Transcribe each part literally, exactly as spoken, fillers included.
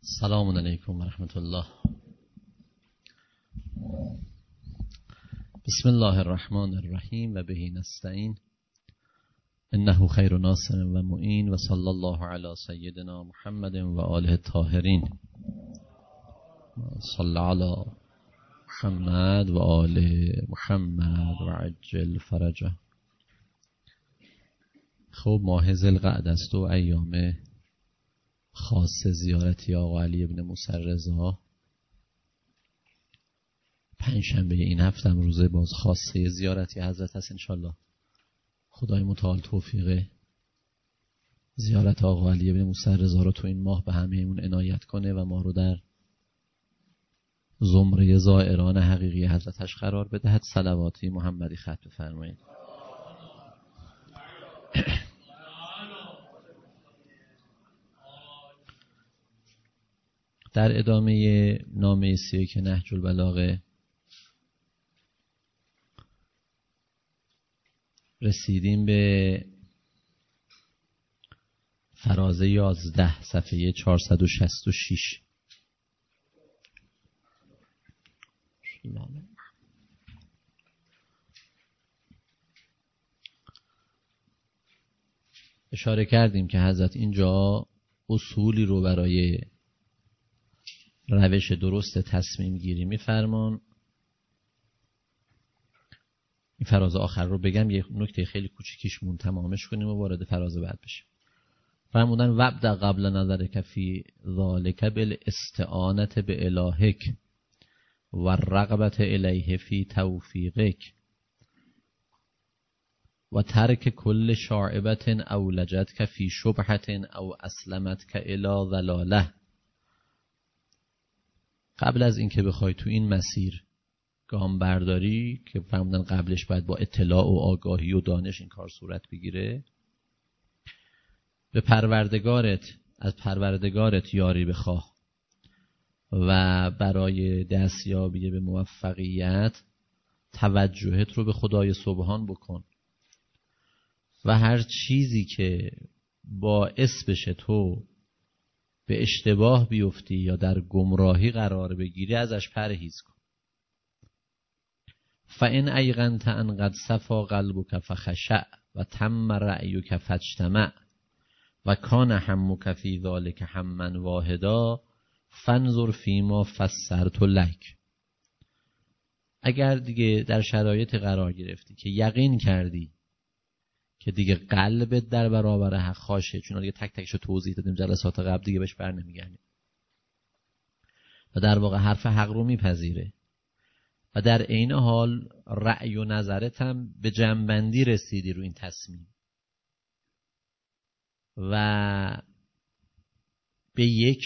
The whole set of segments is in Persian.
سلام علیکم و رحمت الله. بسم الله الرحمن الرحیم و بهی نستعین انه خیر ناصر و معین و صلی الله علی سیدنا محمد و آله الطاهرین. صلی علی محمد و آل محمد و عجل فرجه. خب ماه ذوالقعده است و ایام خاص زیارتی آقا علی ابن موسی رضا. پنجشنبه این هفته هم روزه باز خاصه زیارتی حضرت هست. انشالله خدای متعال توفیق زیارت آقا علی ابن موسی رضا رو تو این ماه به همه‌مون عنایت کنه و ما رو در زمره زائران حقیقی حضرتش قرار بدهد. صلواتی محمدی ختم بفرمایید. در ادامه نامه سی و یک نهج البلاغه رسیدیم به فراز یازده صفحه چهارصد و شصت و شش. اشاره کردیم که حضرت اینجا اصولی رو برای روش درست تصمیم گیری میفرمان. این فراز آخر رو بگم، یه نکته خیلی کوچیکیش مون تمامش کنیم و وارد فراز بعد بشیم. فرمودن وابدأ قبل نظرک فی ذالک بالاستعانة بالهک و الرغبة الیه فی توفیقک و ترک کل شاعبة اولجتک فی شبهة او اسلمتک الی ضلاله. قبل از اینکه بخوای تو این مسیر گام برداری، که فرمودن قبلش باید با اطلاع و آگاهی و دانش این کار صورت بگیره، به پروردگارت از پروردگارت یاری بخواه و برای دستیابی به موفقیت توجهت رو به خدای سبحان بکن و هر چیزی که باعث بشه تو به اشتباه بیفتی یا در گمراهی قرار بگیری ازش پرهیز کن. فَإِنْ أَيْقَنْتَ أَنْ قَدْ صَفَا قَلْبُكَ فَخَشَعَ وَتَمَّ رَأْيُكَ فَاجْتَمَعَ وَكَانَ هَمُّكَ فِي ذَلِكَ هَمًّا وَاحِدًا فَانْظُرْ فِيمَا فَسَّرْتُ لَكَ. اگر دیگه در شرایط قرار گرفتی که یقین کردی که دیگه قلبت در برابر حق خاشه، چون دیگه تک تکشو توضیح دادیم جلسات قبل، دیگه بهش بر نمیگردیم و در واقع حرف حق رو میپذیره و در عین حال رأی و نظرت هم به جنبندی رسیدی رو این تصمیم و به یک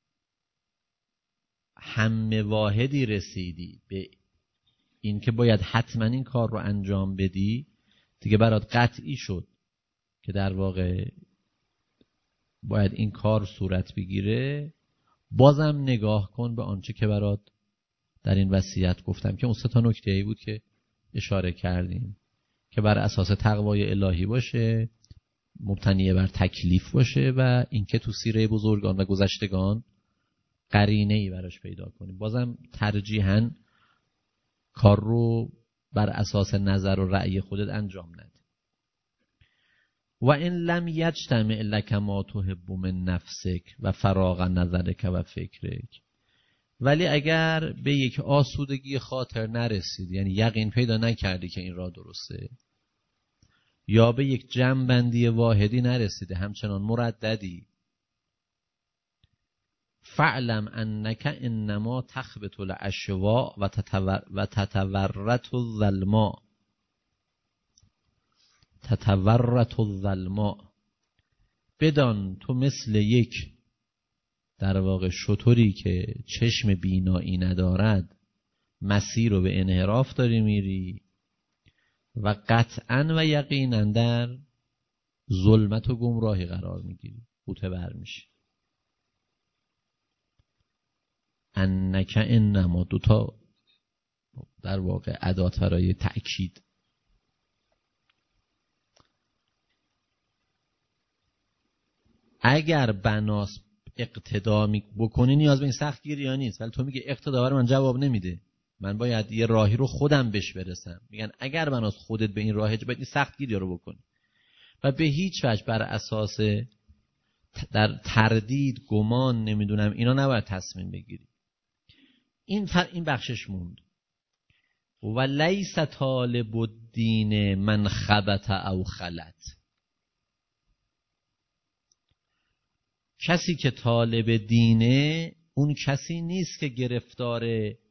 هم واحدی رسیدی به این که باید حتما این کار رو انجام بدی، دیگه برات قطعی شد که در واقع باید این کار صورت بگیره. بازم نگاه کن به آنچه که برات در این وصیت گفتم که اون سه تا نکته‌ای بود که اشاره کردیم که بر اساس تقوای الهی باشه، مبتنی بر تکلیف باشه و اینکه تو سیره بزرگان و گذشتگان قرینه‌ای براش پیدا کنیم. بازم ترجیحاً کار رو بر اساس نظر و رأی خودت انجام نده. و ان لم یجتمع لک ما تحب من نفسک و فراغ نظرک و فکرک. ولی اگر به یک آسودگی خاطر نرسید، یعنی یقین پیدا نکردی که این راه درسته، یا به یک جمع‌بندی واحدی نرسیده، همچنان مرددی، فعلم انک انما تخبط الاشواء و تتور و تتورط الظلماء تتورط الظلماء. بدان تو مثل یک در واقع شتری که چشم بینایی ندارد مسیر رو به انحراف داری میری و قطعاً و یقیناً در ظلمت و گمراهی قرار میگیری، غوطه بر میشی. انک انما دوتا در واقع ادات برای تأکید. اگر بناس اقتدا بکنی نیاز به این سختگیری ها نیست، ولی تو میگه اقتدا من جواب نمیده، من باید یه راهی رو خودم بهش برسم. میگن اگر من از خودت به این راهه باید این سختگیری رو بکنی و به هیچ وجه بر اساس در تردید، گمان، نمیدونم اینا نباید تصمیم بگیری. این فر... این بخشش موند. و لیس طالب الدین من خبط او خلط. کسی که طالب دینه اون کسی نیست که گرفتار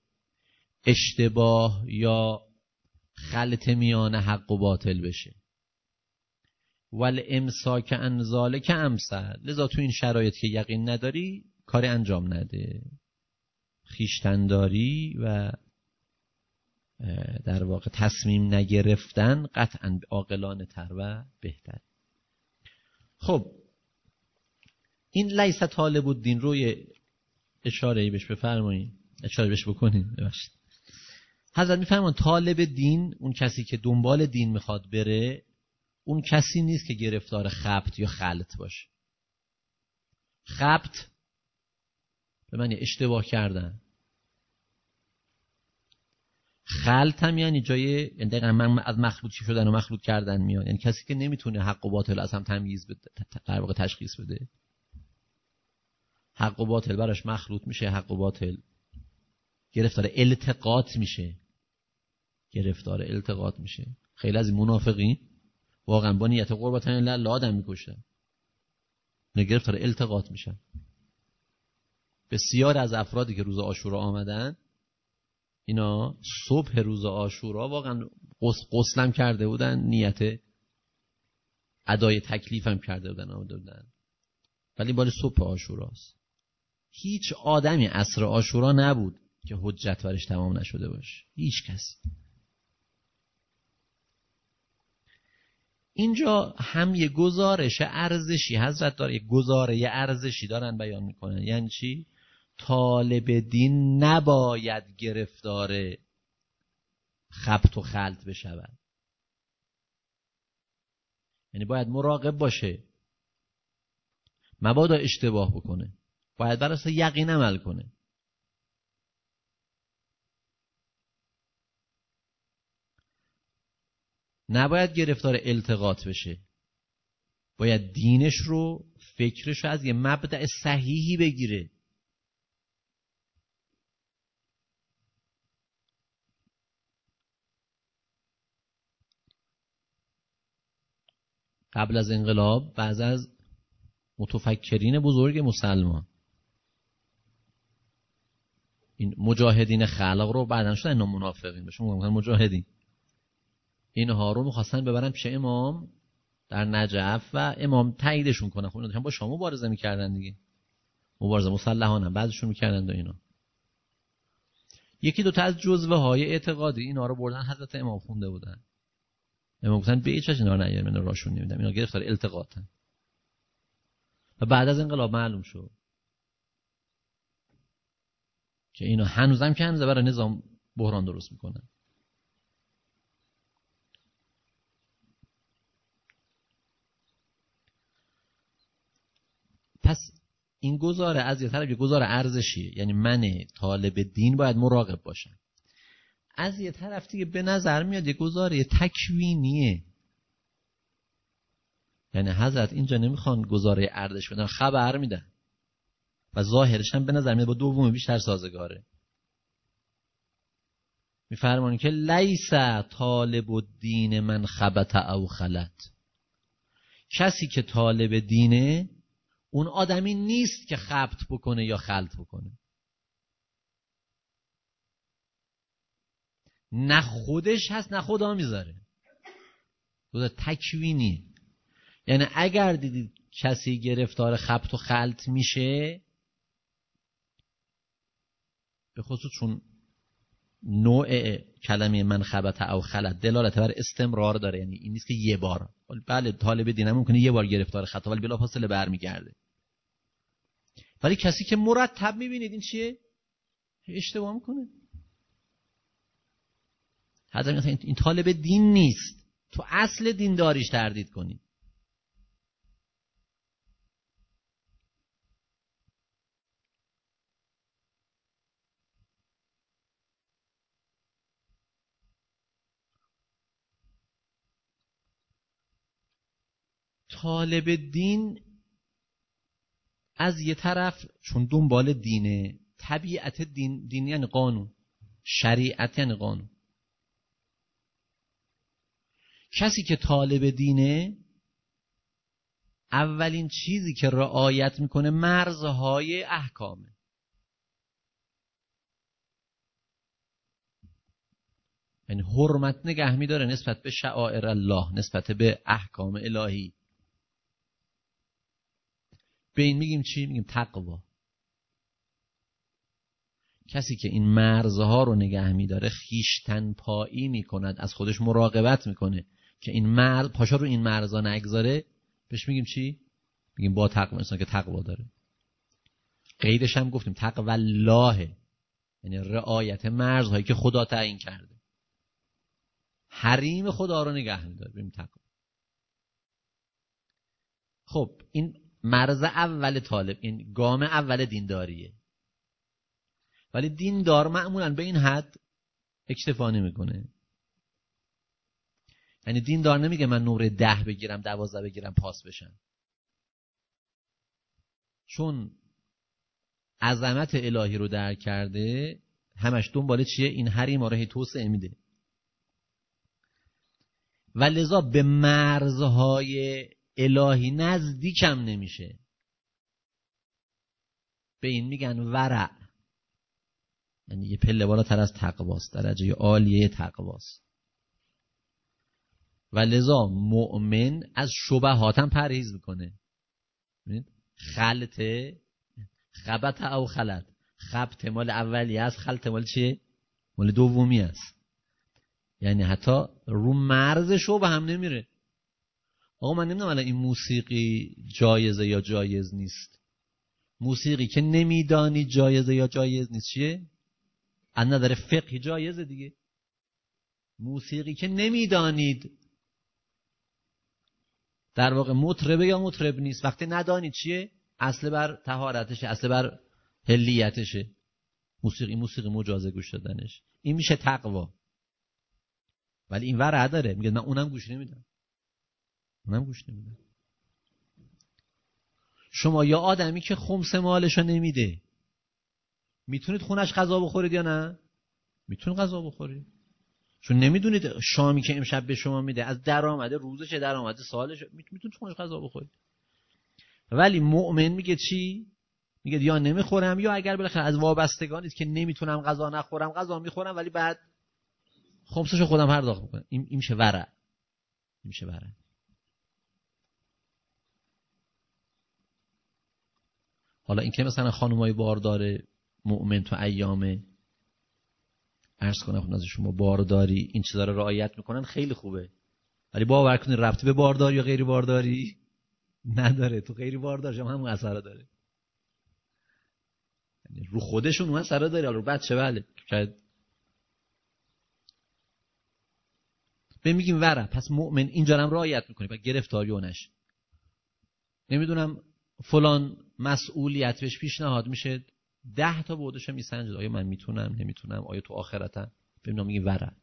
اشتباه یا خلط میان حق و باطل بشه. ول امساک عن ذالک امثل. لذا تو این شرایط که یقین نداری کاری انجام نده. خویشتنداری و در واقع تصمیم نگرفتن قطعاً عاقلانه تر و بهتر. خب این لیس طالب الدین روی اشاره‌ای بهش بفرمایید، اشاره بهش بکنید. ببخشید حضرت میفرمان طالب دین اون کسی که دنبال دین میخواد بره، اون کسی نیست که گرفتار خبط یا خلط باشه. خبط به معنی اشتباه کردن، خلط هم یعنی جای دقیقاً من از مخلوط شدن و مخلوط کردن میاد، یعنی کسی که نمیتونه حق و باطل از هم تمییز بده، در واقع تشخیص بده. حق و باطل براش مخلوط میشه، حق و باطل گرفتار التقاط میشه، گرفتار التقاط میشه. خیلی از این منافقین واقعا با نیت قربتن الله آدم میکشن، نه گرفتار التقاط میشن. بسیار از افرادی که روز عاشورا آمدن، اینا صبح روز عاشورا واقعا غسلم کرده بودن، نیت ادای تکلیف هم کرده بودن آمده بودن، ولی بال صبح عاشوراست. هیچ آدمی عصر عاشورا نبود که حجت برش تمام نشده باشه، هیچ کس. اینجا هم یه گزارش ارزشی حضرت داره، یه گزاره ارزشی دارن بیان میکنن. یعنی چی؟ طالب دین نباید گرفتار خبط و خلط بشود، یعنی باید مراقب باشه، مبادا اشتباه بکنه، باید بر اساس یقین عمل کنه. نباید گرفتار التقاط بشه، باید دینش رو، فکرش رو از یه مبدأ صحیحی بگیره. قبل از انقلاب بعض از متفکرین بزرگ مسلمان، این مجاهدین خلق رو بعدن شدن اینا منافقین بهشون میگن مجاهدین، اینها رو می‌خواستن ببرن پیش امام در نجف و امام تاییدشون کنه. خب اینا با شما مبارزه می‌کردن دیگه، مبارزه مسلحانه بعضشون می‌کردن و اینا. یکی دو تا از جزوه های اعتقادی اینا رو بردن حضرت امام خونده بودن. امام گفتن به هیچ وجه اینا رو نیارید، من راشون نمیدم، اینا گرفتار التقاطن. و بعد از انقلاب معلوم شد که اینا هنوزم که هنوز برای نظام بحران درست میکنن. پس این گزاره از یه طرف یه گزاره ارزشیه، یعنی من طالب دین باید مراقب باشم. از یه طرف دیگه به نظر میاد یه گزاره تکوینیه، یعنی حضرت اینجا نمیخوان گزاره ارزش بدن، خبر میدن و ظاهرش هم به نظر میاد با دومی بیشتر سازگاره. میفرمانی که لیس طالب الدین من خبط او خلط. کسی که طالب دینه اون آدمی نیست که خبط بکنه یا خلط بکنه، نه خودش هست نه خدا میذاره. خدا تکوینی، یعنی اگر دیدید کسی گرفتار خبط و خلط میشه، به خصوص چون نوع کلمه من خبط او خلط دلالت بر استمرار داره، یعنی این نیست که یه بار، بله طالب دینم ممکنه یه بار گرفتار خطا ولی بلافاصله برمیگرده. ولی کسی که مرتب میبینید این چیه؟ اشتباه میکنه. حضرت مثلا این طالب دین نیست، تو اصل دین داریش تردید کنید. طالب دین از یه طرف چون دنبال دینه، طبیعت دین، دین یعنی قانون، شریعت یعنی قانون. کسی که طالب دینه اولین چیزی که رعایت میکنه مرزهای احکامه. یعنی حرمت نگه میداره نسبت به شعائر الله، نسبت به احکام الهی. به این میگیم چی؟ میگیم تقوا. کسی که این مرزها رو نگه میداره خویشتن پایی میکند، از خودش مراقبت میکنه که این مرز پاشا رو این مرزها نگذاره، بهش میگیم چی؟ میگیم با تقوا، انسان که تقوا داره. قیدش هم گفتیم تقوا الله، یعنی رعایت مرزهایی که خدا تعیین کرده، حریم خدا رو نگه میداره، ببین تقوا. خب این مرز اول طالب، این گام اول دینداریه. ولی دیندار معمولاً به این حد اکتفا نمیکنه. یعنی دیندار نمیگه من نمره ده بگیرم، دوازده بگیرم، پاس بشم. چون عظمت الهی رو درک کرده، همش دنبال چیه؟ این حریم رو هی توسعه میده. و لذا به مرزهای الهی نزدیکم نمیشه. به این میگن ورع، یعنی یه پله بالاتر از تقواست، درجه عالیه تقواست. و لذا مؤمن از شبهات هم پرهیز میکنه. خلط خبط او خلط، خبط مال اولی است، خلط مال چیه؟ مال دومی است. یعنی حتی رو مرز شبه هم نمیره. آقا من نمیدونم الان این موسیقی جایزه یا جایز نیست. موسیقی که نمیدانی جایزه یا جایز نیست چیه؟ از نظر فقهی جایزه دیگه. موسیقی که نمیدانید در واقع مطربه یا مطرب نیست، وقتی ندانید چیه؟ اصل بر طهارتشه، اصل بر حلیتشه. موسیقی موسیقی مجازه گوش دادنش، این میشه تقوا. ولی این ورع داره، میگه من اونم گوش نمیدم، اونم گوش نمیدم. شما یا آدمی که خمس مالشو نمیده، میتونید خونش غذا بخورید یا نه؟ میتونید غذا بخورید. چون نمیدونید شامی که امشب به شما میده از درآمد روزشه، درآمد سالشه، میتونید خونش غذا بخورید. ولی مؤمن میگه چی؟ میگه یا نمیخورم، یا اگر بالاخره از وابستگانید که نمیتونم غذا نخورم، غذا میخورم ولی بعد خمسشو خودم پرداخت میکنم. این این میشه ورع. این میشه ورع. حالا این که مثلا خانمای باردار مؤمن تو ایامه عرض کنم خود از شما بارداری این چیزا رو رعایت میکنن، خیلی خوبه. ولی باور کنید ربطی به بارداری یا غیر بارداری نداره. تو غیر باردار هم همون اثر داره. یعنی رو خودشون اون اثر داره، رو بچه بله شاید. به میگیم ورع. پس مؤمن اینجا هم رعایت میکنه و گرفتاری نشه. نمیدونم فلان مسئولیت بهش پیشنهاد میشه، ده تا بودش میسنجه، آیا من میتونم نمیتونم، آیا تو آخرتم. ببینم میگه ورع.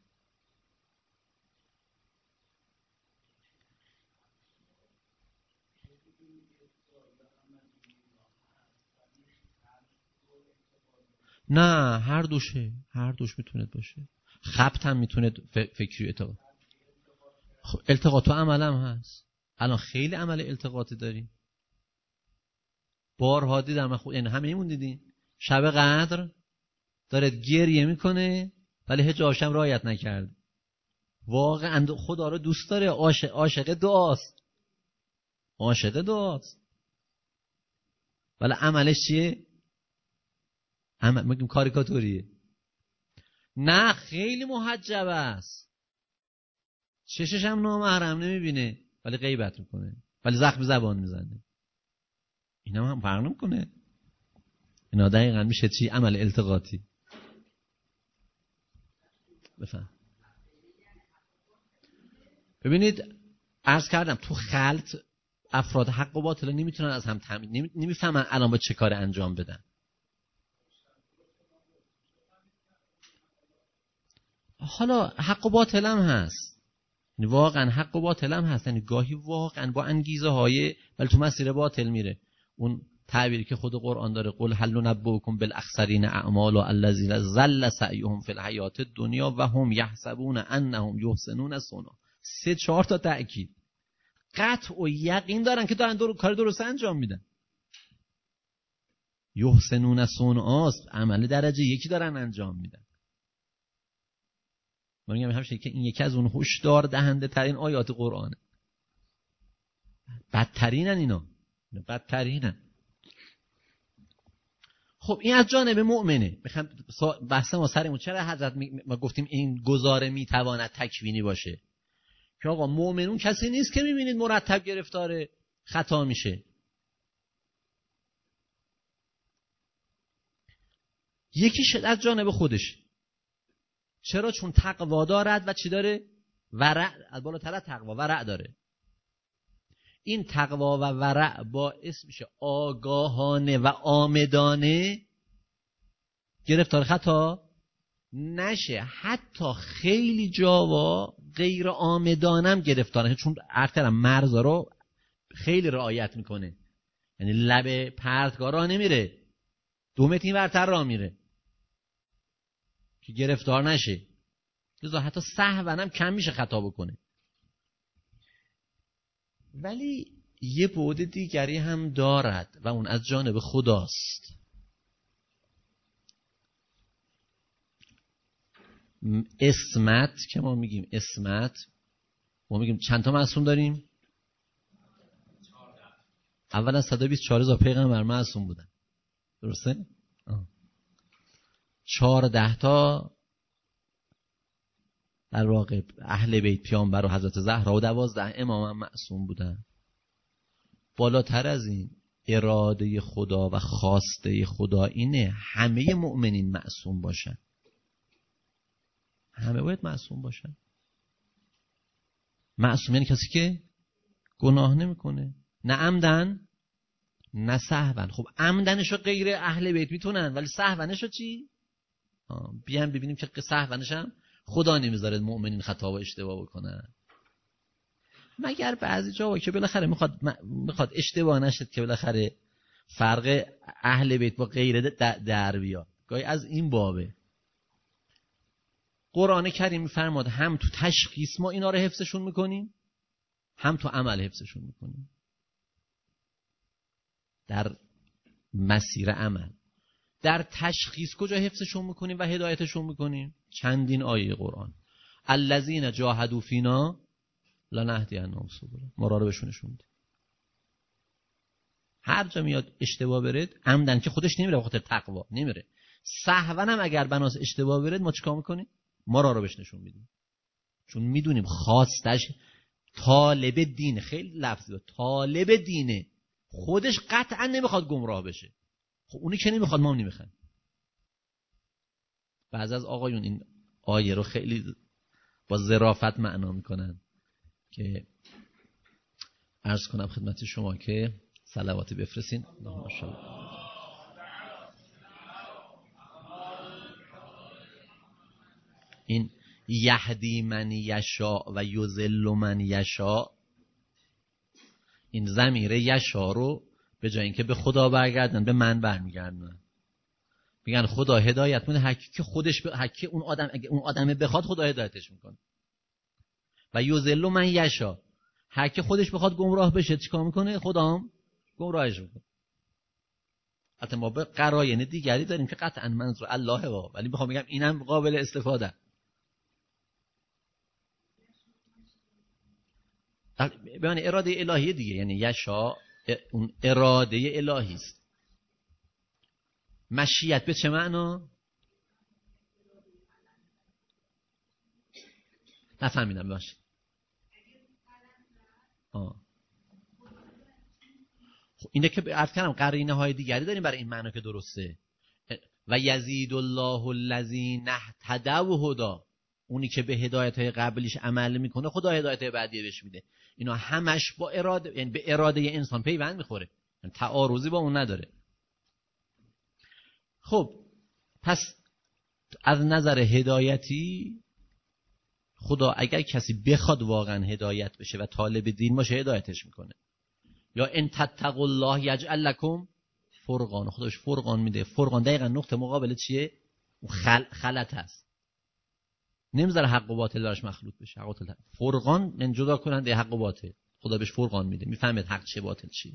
نه هر دوشه، هر دوش میتونه باشه. خبط هم میتونه فکری التقاط. خب التقاط تو عمل هم هست. الان خیلی عمل التقاطی داریم. بارها دیدم خود این همه ایمون دیدین شب قدر داره گریه میکنه ولی حجابش هم رعایت نکرد. واقعا خدا رو دوست داره، عاشق عاشق دعاست، عاشق دعاست، ولی عملش چیه؟ عمل میگیم کاریکاتوریه. نه خیلی محجب است، چشش هم نامحرم نمیبینه ولی غیبت میکنه، ولی زخم زبان میزنه. اینا هم فرق نمیکنه. اینا دقیقاً میشه چی؟ عمل التقاطی. بفهم. ببینید عرض کردم تو خلط افراد حق و باطل نمیتونن از هم تمیز، نمیفهمن الان با چه کار انجام بدن. حالا حق و باطل هم هست، واقعا حق و باطل هم هست، یعنی گاهی واقعا با انگیزه های ولی تو مسیر باطل میره. اون تعبیری که خود قرآن داره، قل هل ننبئکم بالاخسرین اعمالا الذین ضل سعیهم فی الحیات الدنیا و هم یحسبون انهم یحسنون صنعا. سه چهار تا تأکید، قطع و یقین دارن که دارن دور کار درست انجام میدن. یحسنون صنعا، عمل درجه یکی دارن انجام میدن. من میگم همیشه که این یکی از اون هشدار دهنده ترین آیات قرآنه. بدترینن اینا، بدترینن. خب این از جانب مؤمنه. میخوام بحث ما سرمون چرا حضرت ما گفتیم این گزاره میتواند تکوینی باشه، که آقا مؤمنون کسی نیست که میبینید مرتب گرفتار خطا میشه. یکیش از جانب خودش. چرا؟ چون تقوا دارد و چی داره؟ ورع. از بالاتر از تقوا ورع داره. این تقوا و ورع باعث میشه آگاهانه و آمدانه گرفتار خطا نشه. حتی خیلی جاها غیر آمدانم گرفتار نشه، چون اکثرا مرزا رو خیلی رعایت میکنه. یعنی لب پرتگاه راه نمیره، دو متر این ورتر راه میره که گرفتار نشه. لذا حتی سهوا هم کم میشه خطا بکنه. ولی یه بعد دیگری هم دارد و اون از جانب خداست. اسمت که ما میگیم اسمت، ما میگیم چند تا معصوم داریم؟ اولا صد و بیست و چهار هزار پیغمبر معصوم بودن، درسته؟ آه. چهارده تا در واقع اهل بیت پیامبر و حضرت زهرا و دوازده امام هم معصوم بودن. بالاتر از این اراده خدا و خواسته خدا اینه همه مؤمنین معصوم باشن. همه باید معصوم باشن. معصوم یعنی کسی که گناه نمیکنه، نه عمدن نه سهوا. خب عمدنشو غیر اهل بیت میتونن، ولی سهونشو چی؟ بیان ببینیم که سهونش هم خدا نمیذاره مؤمنین خطا و اشتباه بکنن، مگر بعضی جاها که بالاخره میخواد میخواد اشتباه نشد که بالاخره فرق اهل بیت با غیر در بیاد. گاهی از این بابه. قرآن کریم فرماد هم تو تشخیص ما اینا رو حفظشون میکنیم، هم تو عمل حفظشون میکنیم. در مسیر عمل، در تشخیص کجا حفظشون میکنیم و هدایتشون میکنیم؟ چندین آیه قرآن. الذین جاهدوا فینا لنهدینهم سبلنا، ما راه رو بهشونشون میدیم. هر جا میاد اشتباه برد، عمدن که خودش نمیره، بخاطر تقوا نمیره، سهوا هم اگر بناس اشتباه برد، ما چیکار میکنیم؟ ما راه رو بهش نشون میدیم. چون میدونیم خواستش طالب دین، خیلی لفظی بود، طالب دینه، خودش قطعا نمیخواد گمراه بشه. خب اونی که نمیخواد ما هم نمیخوایم. بعضی از آقایون این آیه رو خیلی با ظرافت معنا میکنن که عرض کنم خدمت شما که صلواتی بفرستین. ماشاءالله. این یهدی من یشاء و یضل من یشاء، این ضمیر یشاء رو به جای اینکه به خدا برگردن به من برمیگردن. میگن خدا هدایت میکنه هر کی که خودش به هر کی اون آدم اگه اون آدمه بخواد خدا هدایتش میکنه. و یضل من یشاء، هر کی خودش بخواد گمراه بشه چیکار میکنه؟ خدا هم گمراهش میکنه. حتی ما به قراین دیگری داریم که قطعا منظور الله وا، ولی میخوام بگم اینم قابل استفاده. به معنی اراده الهی دیگه، یعنی یشاء اون اراده الهی است. مشیت به چه معنا؟ نفهمیدم باشه. آه. خب اینه که عرض کردم قرینه های دیگری داریم برای این معنا که درسته. و یزید الله الذین اهتدوا هدا، اونی که به هدایت های قبلیش عمل میکنه خدا هدایت های بعدی بهش میده. اینا همش با اراده، یعنی به اراده انسان پیوند میخوره، یعنی تعارضی با اون نداره. خب پس از نظر هدایتی خدا اگر کسی بخواد واقعا هدایت بشه و طالب دین باشه هدایتش میکنه. یا ان تتقوا الله یجعل لکم فرقان، خداش فرقان میده. فرقان دقیقا نقطه مقابل چیه؟ خل... خلط هست، نمیذاره حق و باطل براش مخلوط بشه. حق و باطل فرقان من جدا کننده حق و باطل، خدا بهش فرقان میده، میفهمید حق چیه باطل چیه.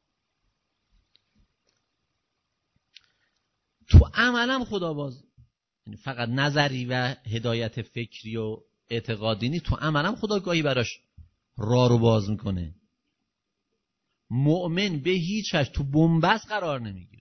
تو عملم خدا باز، یعنی فقط نظری و هدایت فکری و اعتقادی نیست، تو عملم خدا گاهی براش راه رو باز میکنه. مؤمن به هیچ وجه تو بنبست قرار نمیگیره.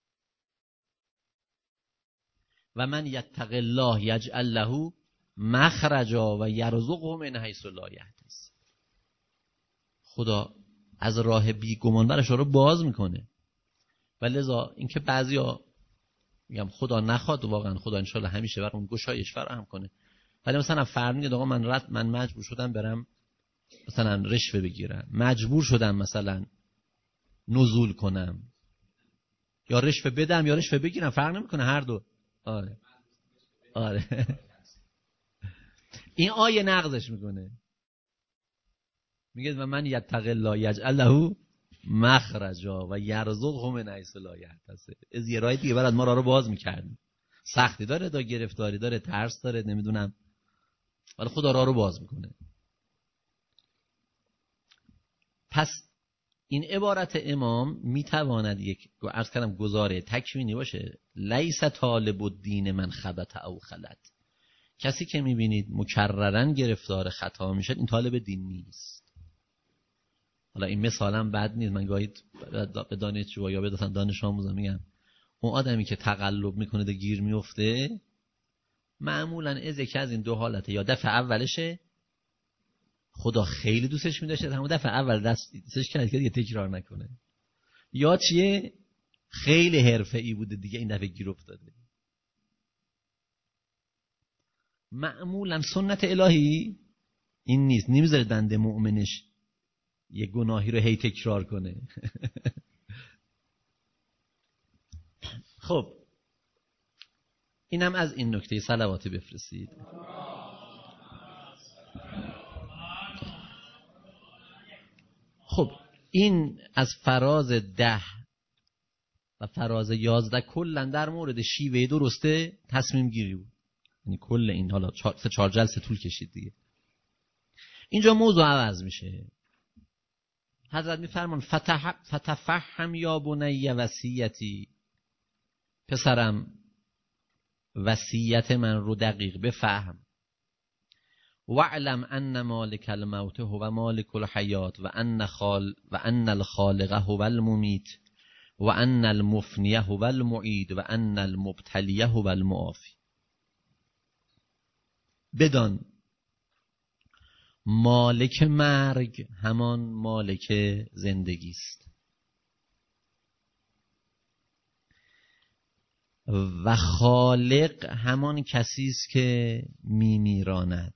و من یتق الله یجعل له مخرجا و یرزقه من حیث لا یحتسب. خدا از راه بیگمان برش رو باز میکنه. و لذا اینکه بعضیا میگم خدا نخواد، واقعا خدا انشالله همیشه برام گشایش فراهم کنه، ولی مثلا فرض میگه آقا من رد من مجبور شدم برم مثلا رشوه بگیرم، مجبور شدم مثلا نزول کنم، یا رشوه بدم یا رشوه بگیرم، فرق نمیکنه هر دو. آره آره این آیه نقضش میکنه، میگه و من یتق الله یجعل له مخرجا و یرزقه من حیث لا یحتسب. از یه راه دیگه برات ما راه رو باز میکردیم. سختی داره، دا گرفتاری داره، ترس داره، نمیدونم، ولی خدا راه رو باز میکنه. پس این عبارت امام میتواند یک عرض کردم گزاره تکوینی باشه. لیس طالب الدین من خبط او خلط. کسی که میبینید مکررن گرفتار خطا میشه این طالب دین نیست. حالا این مثالم بد نیست، من گاهی به دانشجوها یا به دانش آموزا میگم اون آدمی که تقلب میکنه ده گیر میفته معمولا از یکی از این دو حالته، یا دفعه اولشه خدا خیلی دوستش می‌داشته همون دفعه اول دستش کرد که دیگه تکرار نکنه، یا چیه خیلی حرفه‌ای بوده دیگه این دفعه گیر افتاده. معمولا سنت الهی این نیست، نمیذاره بنده مؤمنش یه گناهی رو هی تکرار کنه. خب اینم از این نکته. صلواتی بفرستید. خب این از فراز ده و فراز یازده کلا در مورد شیوه درسته تصمیم گیری بود، یعنی کل این حالا سه چهار جلسه طول کشید دیگه. اینجا موضوع عوض میشه. حضرت میفرمان فتح فتفهم یا بنی وصیتی، پسرم وصیت من رو دقیق بفهم. واعلم ان مالک الموت هو مالک الحیات و ان خال و ان الخالق هو الممیت و ان المفنی هو المعید و ان المبتلی هو المعافی. بدان مالک مرگ همان مالک زندگی است و خالق همان کسی است که میمیراند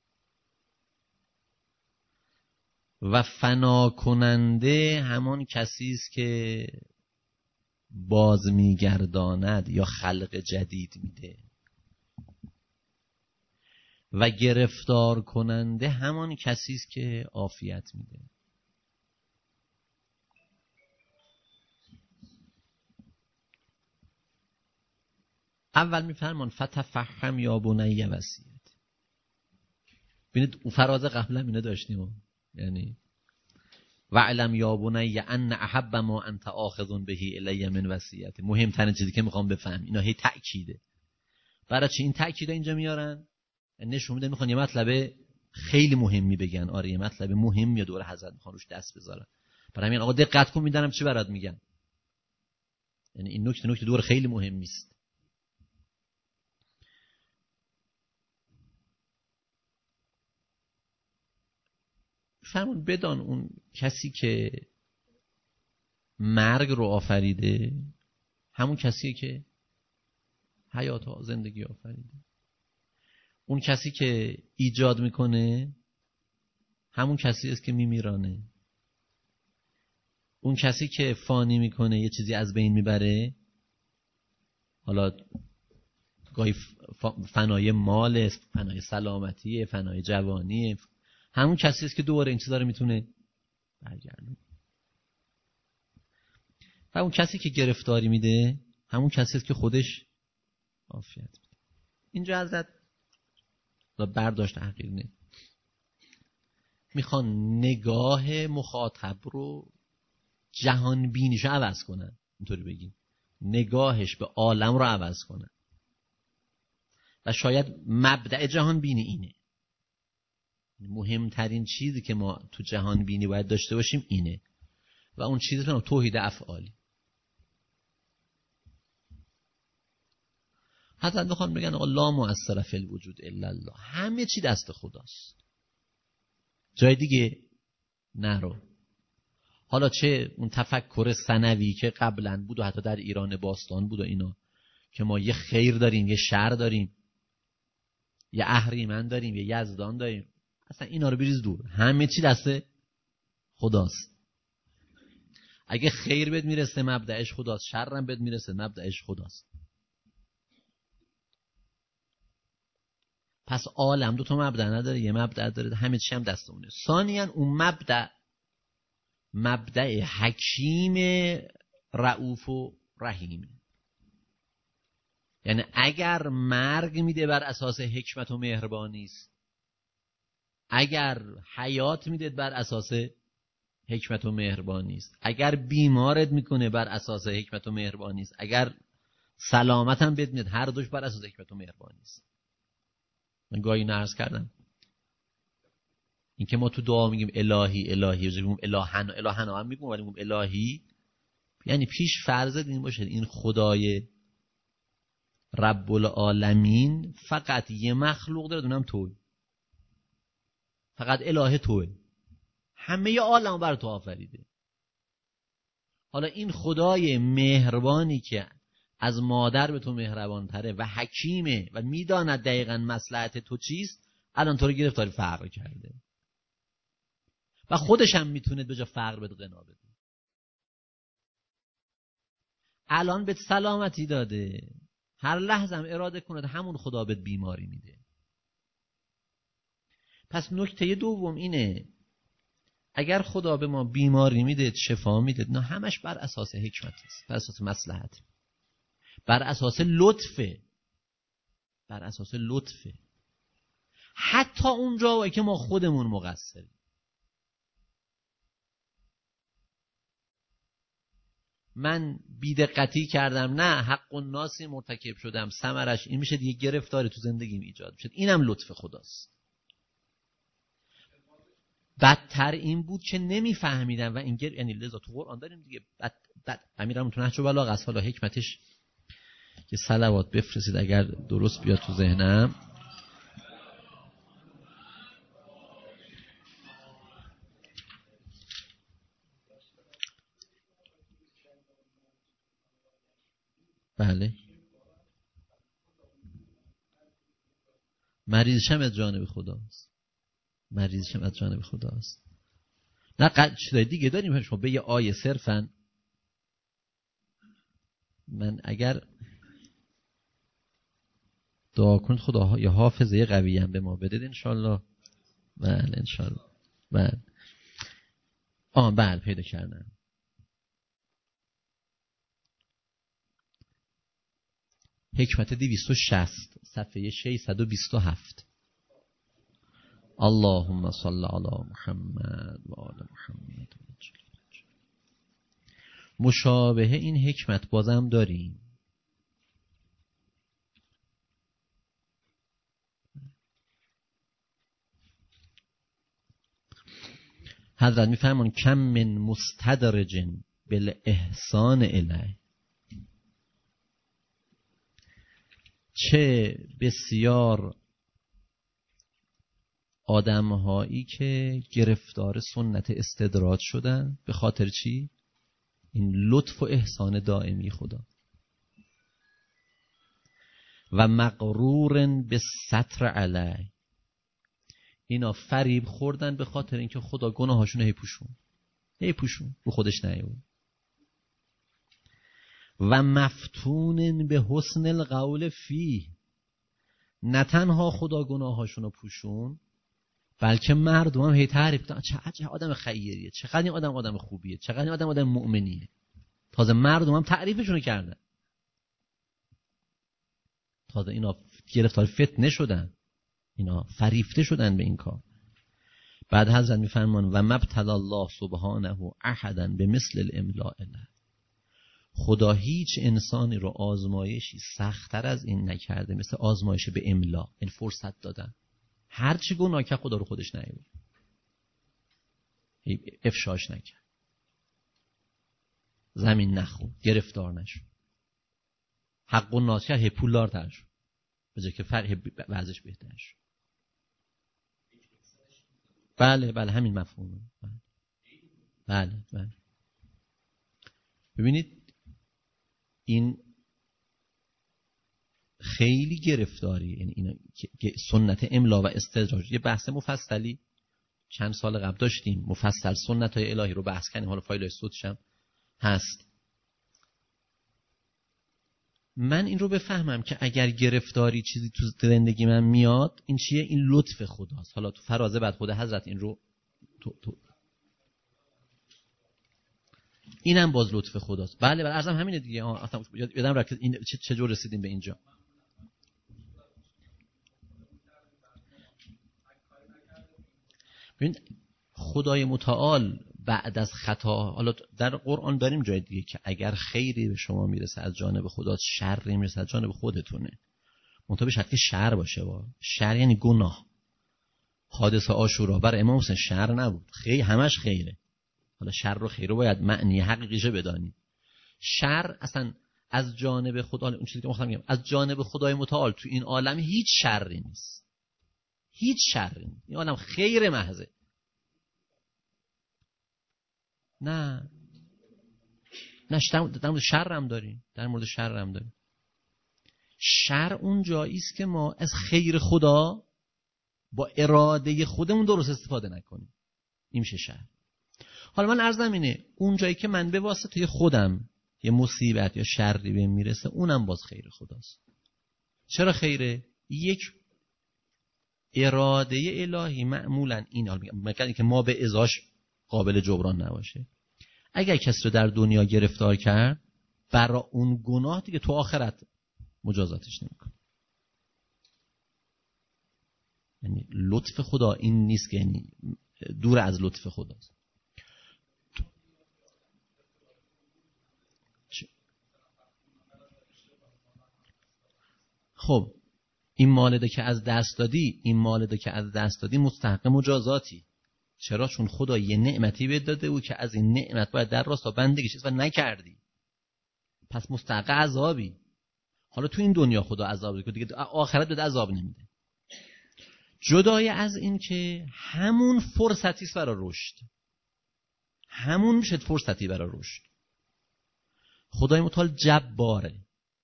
و فنا کننده همان کسی است که باز میگرداند یا خلق جدید میده و گرفتار کننده همان کسی است که عافیت میده. اول میفرمان فتفهم یا بنی وصیت. ببینید فراز قبلا اینو داشتیم، یعنی وعلم یا بنی ان احب ما انت آخذ به الی من وصیت. مهمترین چیزی که میخوام بفهم اینا هی تأکیده. برای چی این تأکیده اینجا میارن؟ نشون میده میخوان یه مطلب خیلی مهمی بگن. آره یه مطلب مهم یا دور حضرت میخوان روش دست بذارن. برای همین آقا دقت کن میدونم چی برات میگن، یعنی این نکته نکته دور خیلی مهمی است. فرمون بدان اون کسی که مرگ رو آفریده همون کسیه که حیات ها زندگی آفریده. اون کسی که ایجاد میکنه همون کسی است که میمیرانه. اون کسی که فانی میکنه یه چیزی از بین میبره، حالا گاهی فنای مال، فنای سلامتی، فنای جوانی. همون کسی است که دوباره این چیزا رو میتونه برگردونه. و اون کسی که گرفتاری میده همون کسی است که خودش عافیت میده. اینجا حضرت برداشت تحقیر نه، میخوان نگاه مخاطب رو، جهان بینیشو عوض کنن، اینطوری بگیم نگاهش به عالم رو عوض کنن. و شاید مبدأ جهان بینی اینه، مهمترین چیزی که ما تو جهان بینی باید داشته باشیم اینه. و اون چیزی که توحید افعالی. حتی بخوام بگن آقا لا مؤثر فی الوجود الا الله، همه چی دست خداست، جای دیگه نرو. حالا چه اون تفکر ثانوی که قبلا بود و حتی در ایران باستان بود و اینا، که ما یه خیر داریم، یه شر داریم، یه اهریمن داریم، یه یزدان داریم، اصلا اینا رو بریز دور، همه چی دست خداست. اگه خیر بهت میرسه مبدأش خداست، شرم بهت میرسه مبدأش خداست. پس عالم دو تا مبدأ نداره، یه مبدأ داره، همه چی هم دست اونه. ثانیاً اون مبدأ مبدأ حکیم رؤوف و رحیم، یعنی اگر مرگ میده بر اساس حکمت و مهربانی است، اگر حیات میده بر اساس حکمت و مهربانی است، اگر بیمارت میکنه بر اساس حکمت و مهربانی است، اگر سلامت هم بهت میده، هر دوش بر اساس حکمت و مهربانی است. من گاهی نرز کردم این که ما تو دعا میگیم الهی الهی، میگیم الهنا الهنا هم میگیم، ولی میگیم الهی، یعنی پیش فرض این باشه این خدای رب العالمین فقط یه مخلوق داره، اونم توی، فقط اله توی، همه عالم بر تو آفریده. حالا این خدای مهربانی که از مادر به تو مهربان تره و حکیمه و میداند دقیقاً مصلحت تو چیست، الان تو رو گرفتاری فقر کرده و خودش هم میتونه به جا فقر بده غنا بده. الان بهت سلامتی داده، هر لحظه هم اراده کنه همون خدا بهت بیماری میده. پس نکته دوم اینه، اگر خدا به ما بیماری میده، شفا میده، نه همش بر اساس حکمت است، بر اساس مصلحت، بر اساس لطفه، بر اساس لطفه. حتی اونجا که ما خودمون مقصریم. من بی‌دقتی کردم، نه حق الناسی مرتکب شدم، ثمرش این میشه دیگه گرفتاری تو زندگیم ایجاد میشه، اینم لطف خداست. بدتر این بود که نمیفهمیدم و این گر... یعنی لذا تو قرآن داریم دیگه، بد بد امیرم تو نهج البلاغه است، حالا حکمتش که صلوات بفرستید اگر درست بیاد تو ذهنم. بله، مریضشم از جانب خداست، مریضشم از جانب خداست. نه قد چیزای دیگه داریم، شما به یه آیه صرفا من اگر دعا کنید خدا یا حافظه قوی هم به ما بدید انشالله. بله انشالله. بله آه بله پیدا کردم. حکمت دویست و شصت صفحه ششصد و بیست و هفت. اللهم صل علی محمد و آل محمد. مشابه این حکمت بازم داریم. حضرت میفرمان کم من مستدرج بالاحسان الیه، چه بسیار آدم‌هایی که گرفتار سنت استدراج شدن، به خاطر چی؟ این لطف و احسان دائمی خدا، و مغرور به ستر علیه، اینا فریب خوردن به خاطر اینکه خدا گناهاشون هی پوشون هی پوشون رو خودش نیاورد، و مفتونن به حسن القول فیه، نه تنها خدا گناهاشون رو پوشون، بلکه مردم هم هی تعریف کردن چقدر آدم خیریه، چقدر این آدم آدم خوبیه، چقدر این آدم آدم مؤمنیه. تازه مردم هم تعریفشون کردن. تازه اینا گرفتار فتنه شدن، اینا فریفته شدن به این کار. بعد حضرت میفرمان و مبتلا الله سبحانه احدا به مثل الاملاء له. خدا هیچ انسانی رو آزمایشی سخت‌تر از این نکرده مثل آزمایش به املا، این فرصت دادن. هر چی گناه که خدا رو خودش نیاورد، افشاش نکرد، زمین نخورد، گرفتار نشد، حق و ناز کرد، پولدارتر شد به جای که فرق وضعش بهتر شد. بله بله همین مفهومه. بله بله, بله. ببینید این خیلی گرفتاری، یعنی اینا سنت املا و استدراج. یه بحث مفصلی چند سال قبل داشتیم، مفصل سنت های الهی رو بحث کردیم، حالا فایل صوتش هم هست. من این رو بفهمم که اگر گرفتاری چیزی تو زندگی من میاد، این چیه؟ این لطف خداست. حالا تو فرازه بعد خود حضرت این رو تو تو اینم باز لطف خداست. بله بله عرضم همینه دیگه. آه اصلا یادم رفت این چه جور رسیدیم به اینجا. ببین خدای متعال بعد از خطا، حالا در قرآن داریم جای دیگه که اگر خیری به شما میرسه از جانب خدا، شری میرسه از جانب خودتونه. منتها به شرطی که شر باشه. با شر یعنی گناه. حادثه عاشورا بر امام حسین شر نبود، خیلی همش خیره. حالا شر و خیر رو باید معنی حقیقیشه بدانی. شر اصلا از جانب خدا، اون چیزی که ما میگم از جانب خدای متعال تو این عالم هیچ شری نیست، هیچ شری نیست. این عالم خیر محضه. نه نه در مورد شر هم داریم، در مورد شر هم داریم. شر اون جایی است که ما از خیر خدا با اراده خودمون درست استفاده نکنیم، این میشه شر. حالا من عرضم اینه اون جایی که من به واسطه خودم یه مصیبت یا شری بهم میرسه، اونم باز خیر خداست. چرا خیره؟ یک اراده الهی معمولا این حال میگم که ما به ازاش قابل جبران نباشه. اگر کسی رو در دنیا گرفتار کرد، برای اون گناه دیگه تو آخرت مجازاتش نمیکنه. یعنی لطف خدا این نیست که یعنی دور از لطف خداست. خب این مالده که از دست دادی، این مالده که از دست دادی مستحق مجازاتی. چرا؟ چون خدا یه نعمتی بهت داده بود که از این نعمت باید در راستا بندگیش و نکردی، پس مستحق عذابی. حالا تو این دنیا خدا عذاب میده، دیگه آخرت بده عذاب نمیده. جدای از این که همون فرصتی است برای رشد، همون میشه فرصتی برای رشد. خدای متعال جباره،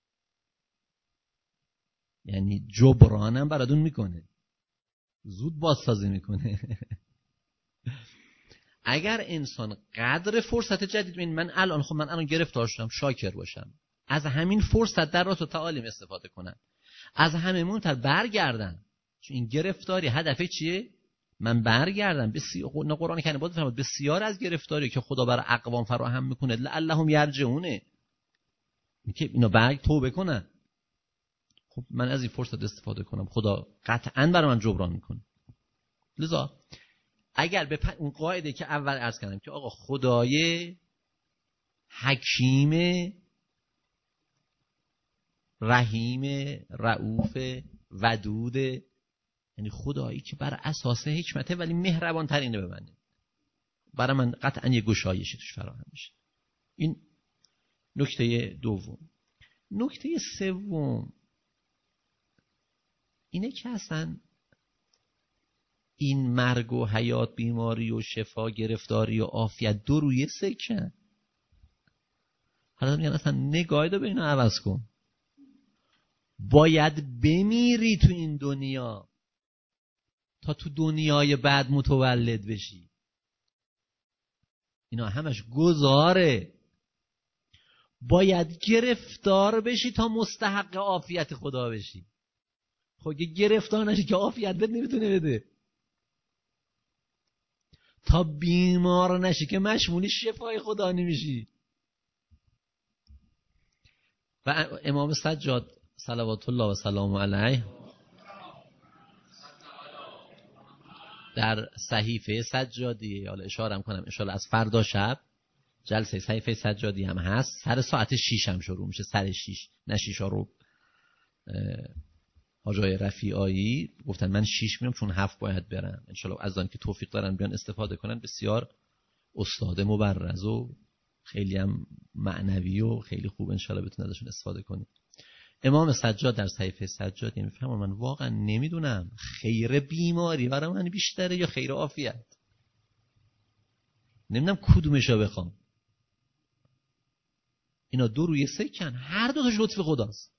یعنی جبرانم براتون میکنه، زود بازسازی میکنه. اگر انسان قدر فرصت جدید ببین، من الان خب من الان گرفتار شدم، شاکر باشم، از همین فرصت در راه تعالیم استفاده کنم، از همه مونتر برگردن. چون این گرفتاری هدف چیه؟ من برگردم. بسیار قرآن کنه بود فرمود بسیار از گرفتاری که خدا برای اقوام فراهم میکنه لعلهم یرجعونه، که اینا برگ توبه کنن. خب من از این فرصت استفاده کنم، خدا قطعاً برای من جبران میکنه. لذا اگر به اون قاعده که اول عرض کردم که آقا خدای حکیم رحیم رؤوف ودود، یعنی خدایی که بر اساس حکمته ولی مهربان ترینه به منه، برای من قطعا یه گشایشی توش فراهم میشه. این نکته دوم. نکته سوم اینه که اصلا این مرگ و حیات، بیماری و شفا، گرفتاری و عافیت دو روی سکن. حالا میگن اصلا نگاهی رو به اینا عوض کن، باید بمیری تو این دنیا تا تو دنیای بعد متولد بشی. اینا همش گذاره. باید گرفتار بشی تا مستحق عافیت خدا بشی. خب که گرفتار نشی که عافیت بد نمیتونه بده. تا بیمار نشی که مشمولی شفای خدا نمیشی. و امام سجاد صلوات الله و سلام علیه در صحیفه سجادی، حالا اشاره هم کنم اشاره از فردا شب جلسه صحیفه سجادی هم هست، سر ساعت شیش هم شروع میشه، سر شیش نه شیش رو حاجای رفیعایی گفتن من شیش میام چون هفت باید برم، انشالله از آن که توفیق دارن بیان استفاده کنن. بسیار استاد مبرز و خیلی هم معنوی و خیلی خوب، انشالله بتونن ازشون استفاده کنید. امام سجاد در صحیفه سجادی میفهمم من واقعا نمیدونم خیر بیماری برای من بیشتره یا خیر عافیت، نمیدونم کدومشو بخوام. اینا دو روی سکن، هر دو تاش لطف خداست.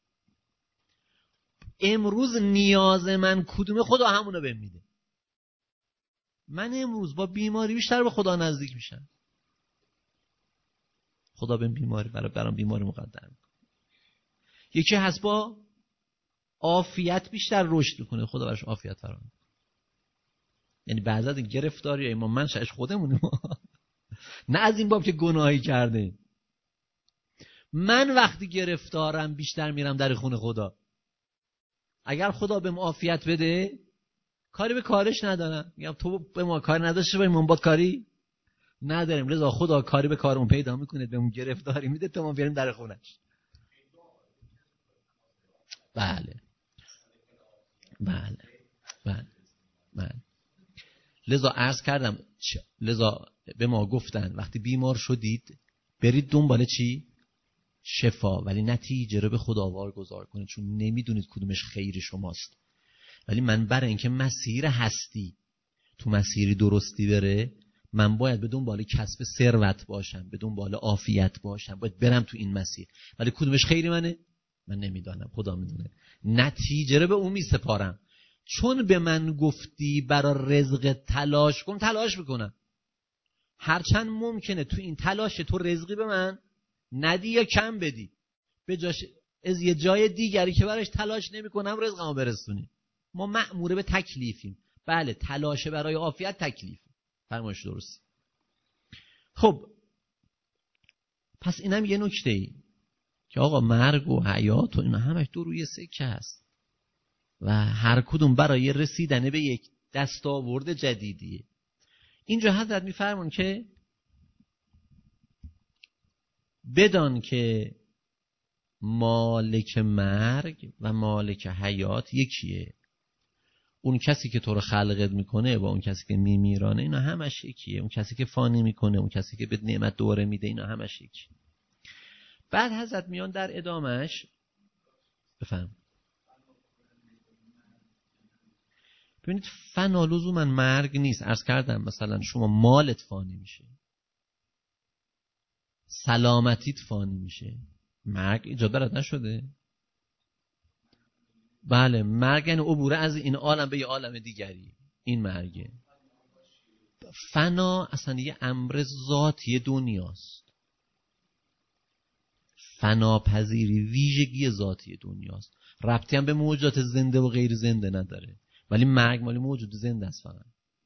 امروز نیاز من کدومه خدا همونو بهم میده. من امروز با بیماری بیشتر به خدا نزدیک میشم، خدا بهم بیماری برای برام بیماری مقدر میکنه. یکی هست با عافیت بیشتر رشد میکنه، خدا براش عافیت فراهم میکنه. یعنی بعضا گرفتاری های ما منشأش خودمونه نه از این باب که گناهی کرده. من وقتی گرفتارم بیشتر میرم در خونه خدا. اگر خدا بهم عافیت بده کاری به کارش ندارم، میگم تو به ما کاری نداشته باید ما با کاری نداریم، لذا خدا کاری به کارمون پیدا میکنه، بهمون گرفتاری میده تا ما بریم در خونش. بله بله بله بله. لذا عرض کردم، لذا به ما گفتن وقتی بیمار شدید برید دنبال چی؟ شفا، ولی نتیجه رو به خدا واگذار کنید، چون نمیدونید کدومش خیر شماست. ولی من برای اینکه مسیر هستی تو مسیری درستی بره، من باید به دنبال کسب ثروت باشم، به دنبال عافیت باشم، باید برم تو این مسیر. ولی کدومش خیری منه؟ من نمیدانم، خدا میدونه. نتیجه رو به اون میسپارم. چون به من گفتی برای رزق تلاش کن، تلاش میکنم. هرچند ممکنه تو این تلاش تو رزقی به من ندی یا کم بدی، به جاش از یه جای دیگری که براش تلاش نمیکنم رزقمو برسونی. ما مأمور به تکلیفیم. بله تلاش برای عافیت تکلیف، فرمایش درست. خب پس اینم یه نکته ای که آقا مرگ و حیات و اینا همش دو روی سکه هست و هر کدوم برای رسیدن به یک دستاورد جدیدیه. اینجا حضرت میفرمون که بدان که مالک مرگ و مالک حیات یکیه. اون کسی که تو رو خلقت میکنه با اون کسی که میمیرانه اینا همش یکیه. اون کسی که فانی میکنه، اون کسی که به نعمت دوره میده، اینا همش یکی. بعد حضرت میان در ادامش بفهم. ببینید فنا لزوما مرگ نیست. عرض کردم مثلا شما مالت فانی میشه، سلامتیت فانی میشه، مرگ ایجاد برات نشده. بله مرگ یعنی عبور از این عالم به یه عالم دیگری، این مرگه. فنا اصلا یه امر ذاتی دنیاست. فنا پذیری ویژگی ذاتی دنیاست، ربطی هم به موجودات زنده و غیر زنده نداره. ولی مرگ مالی موجود زنده است. فقط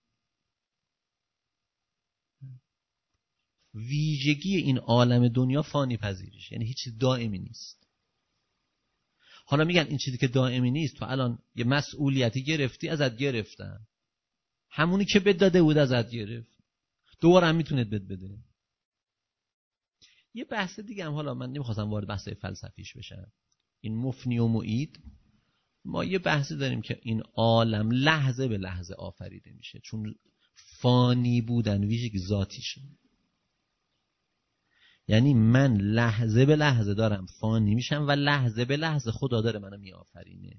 ویژگی این عالم دنیا فانی پذیریش، یعنی هیچ چیز دائمی نیست. حالا میگن این چیزی که دائمی نیست، تو الان یه مسئولیتی گرفتی ازت گرفتن، همونی که بد داده بود ازت گرفت، دوباره هم میتونید بد بده. یه بحث دیگه هم، حالا من نمیخواستم وارد بحث فلسفیش بشم، این مفنی و معید. ما یه بحثی داریم که این عالم لحظه به لحظه آفریده میشه، چون فانی بودن ویژگی ذاتیشه. یعنی من لحظه به لحظه دارم فانی میشم و لحظه به لحظه خدا داره منو میآفرینه.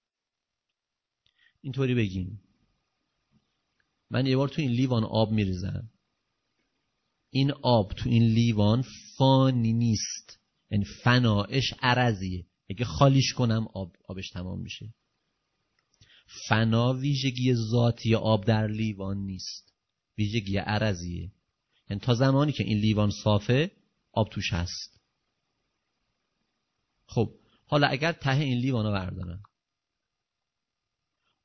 اینطوری بگیم من یه بار تو این لیوان آب میریزم، این آب تو این لیوان فانی نیست، یعنی فنایش عرضیه. اگه خالیش کنم آب آبش تمام میشه. فنا ویژگی ذاتی آب در لیوان نیست، ویژگی عرضیه. یعنی تا زمانی که این لیوان صافه آب توش هست. خب حالا اگر ته این لیوانو بردارم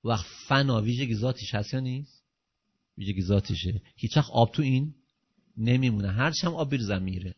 وقت فنا ویژگی ذاتیش هست یا نیست؟ ویژگی ذاتیشه. هیچ وقت آب تو این نمیمونه، هرچند آب بریزم میره.